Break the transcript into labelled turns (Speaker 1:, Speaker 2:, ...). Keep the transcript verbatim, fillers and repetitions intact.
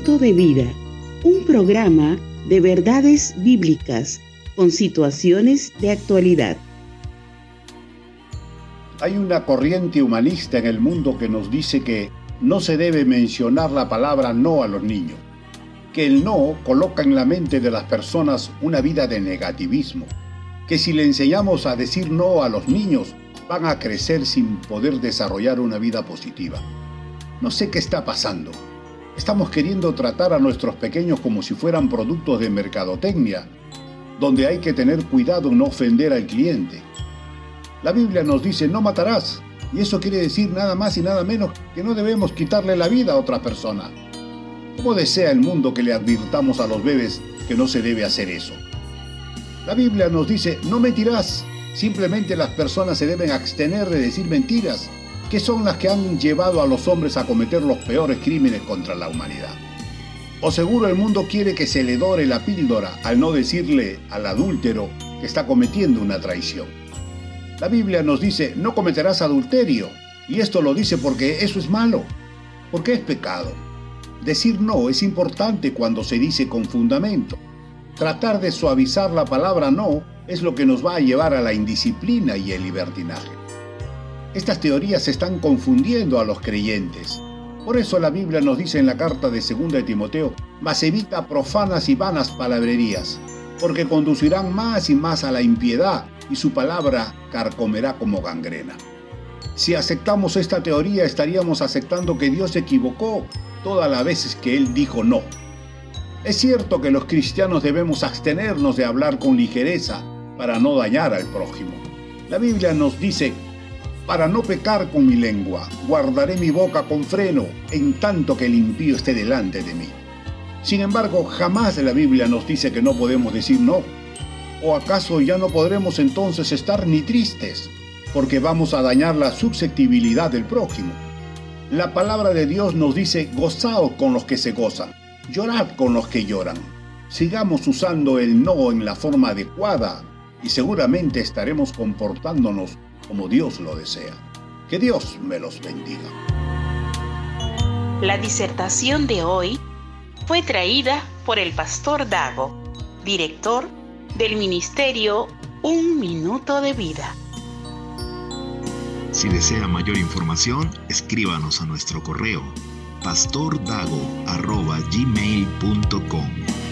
Speaker 1: minuto de vida, un programa de verdades bíblicas con situaciones de actualidad.
Speaker 2: Hay una corriente humanista en el mundo que nos dice que no se debe mencionar la palabra no a los niños, que el no coloca en la mente de las personas una vida de negativismo, que si le enseñamos a decir no a los niños, van a crecer sin poder desarrollar una vida positiva. No sé qué está pasando. Estamos queriendo tratar a nuestros pequeños como si fueran productos de mercadotecnia, donde hay que tener cuidado en no ofender al cliente. La Biblia nos dice no matarás, y eso quiere decir nada más y nada menos que no debemos quitarle la vida a otra persona. ¿Cómo desea el mundo que le advirtamos a los bebés que no se debe hacer eso? La Biblia nos dice no mentirás, simplemente las personas se deben abstener de decir mentiras, que son las que han llevado a los hombres a cometer los peores crímenes contra la humanidad. O seguro el mundo quiere que se le dore la píldora al no decirle al adúltero que está cometiendo una traición. La Biblia nos dice, no cometerás adulterio, y esto lo dice porque eso es malo, porque es pecado. Decir no es importante cuando se dice con fundamento. Tratar de suavizar la palabra no es lo que nos va a llevar a la indisciplina y el libertinaje. Estas teorías están confundiendo a los creyentes. Por eso la Biblia nos dice en la carta de segunda de Timoteo, mas evita profanas y vanas palabrerías, porque conducirán más y más a la impiedad, y su palabra carcomerá como gangrena. Si aceptamos esta teoría, estaríamos aceptando que Dios se equivocó todas las veces que Él dijo no. Es cierto que los cristianos debemos abstenernos de hablar con ligereza para no dañar al prójimo. La Biblia nos dice, para no pecar con mi lengua, guardaré mi boca con freno, en tanto que el impío esté delante de mí. Sin embargo, jamás la Biblia nos dice que no podemos decir no. ¿O acaso ya no podremos entonces estar ni tristes, porque vamos a dañar la susceptibilidad del prójimo? La palabra de Dios nos dice, gozaos con los que se gozan, llorad con los que lloran. Sigamos usando el no en la forma adecuada y seguramente estaremos comportándonos como Dios lo desea. Que Dios me los bendiga.
Speaker 3: La disertación de hoy fue traída por el pastor Dago, director del ministerio Un Minuto de Vida.
Speaker 4: Si desea mayor información, escríbanos a nuestro correo pastordago arroba gmail punto com.